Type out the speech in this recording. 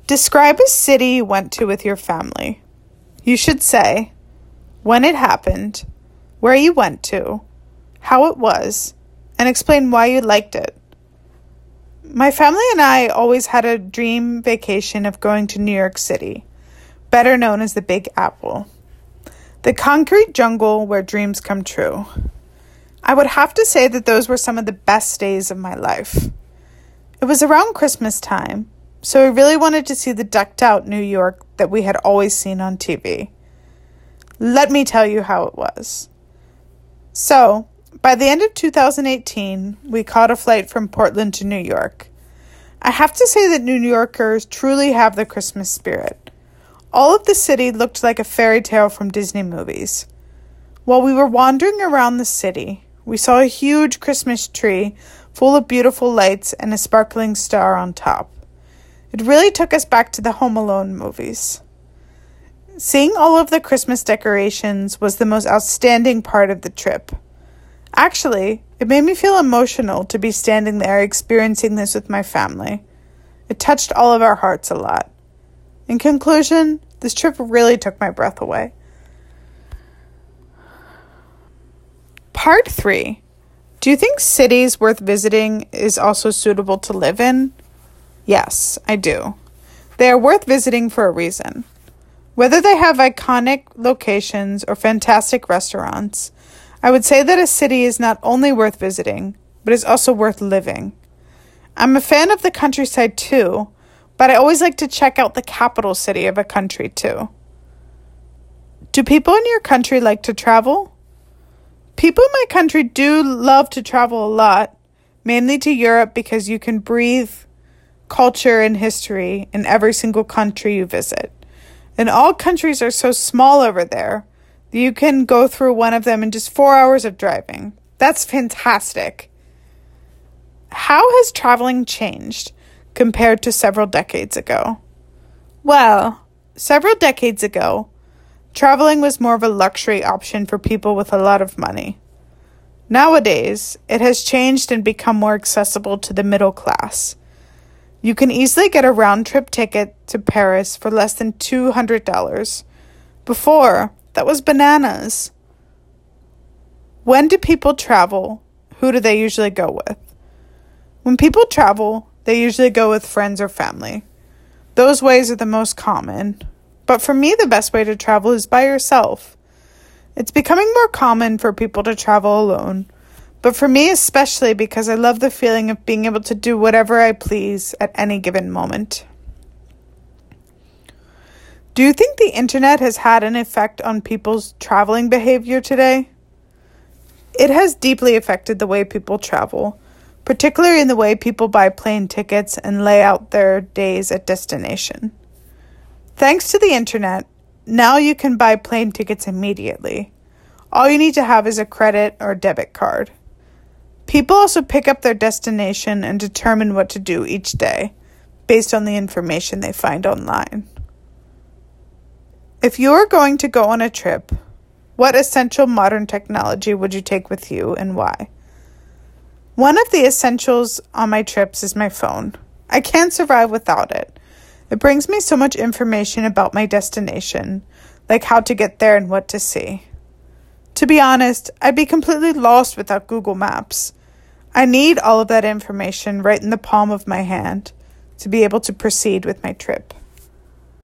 Describe a city you went to with your family. You should say when it happened, where you went to, how it was, and explain why you liked it. My family and I always had a dream vacation of going to New York City, better known as the Big Apple, the concrete jungle where dreams come true. I would have to say that those were some of the best days of my life. It was around Christmas time, so I really wanted to see the decked-out New York that we had always seen on TV. Let me tell you how it was. So, by the end of 2018, we caught a flight from Portland to New York. I have to say that New Yorkers truly have the Christmas spirit. All of the city looked like a fairy tale from Disney movies. While we were wandering around the city, we saw a huge Christmas tree full of beautiful lights and a sparkling star on top. It really took us back to the Home Alone movies. Seeing all of the Christmas decorations was the most outstanding part of the trip. Actually, it made me feel emotional to be standing there experiencing this with my family. It touched all of our hearts a lot. In conclusion, this trip really took my breath away. Part 3. Do you think cities worth visiting is also suitable to live in? Yes, I do. They are worth visiting for a reason. Whether they have iconic locations or fantastic restaurants, I would say that a city is not only worth visiting, but is also worth living. I'm a fan of the countryside too, but I always like to check out the capital city of a country too. Do people in your country like to travel? People in my country do love to travel a lot, mainly to Europe because you can breathe culture and history in every single country you visit. And all countries are so small over there that you can go through one of them in just 4 hours of driving. That's fantastic. How has traveling changed compared to several decades ago? Well, several decades ago, traveling was more of a luxury option for people with a lot of money. Nowadays, it has changed and become more accessible to the middle class. You can easily get a round-trip ticket to Paris for less than $200. Before, that was bananas. When do people travel? Who do they usually go with? When people travel, they usually go with friends or family. Those ways are the most common. But for me, the best way to travel is by yourself. It's becoming more common for people to travel alone. But for me especially because I love the feeling of being able to do whatever I please at any given moment. Do you think the internet has had an effect on people's traveling behavior today? It has deeply affected the way people travel, particularly in the way people buy plane tickets and lay out their days at destination. Thanks to the internet, now you can buy plane tickets immediately. All you need to have is a credit or debit card. People also pick up their destination and determine what to do each day, based on the information they find online. If you are going to go on a trip, what essential modern technology would you take with you and why? One of the essentials on my trips is my phone. I can't survive without it. It brings me so much information about my destination, like how to get there and what to see. To be honest, I'd be completely lost without Google Maps. I need all of that information right in the palm of my hand to be able to proceed with my trip.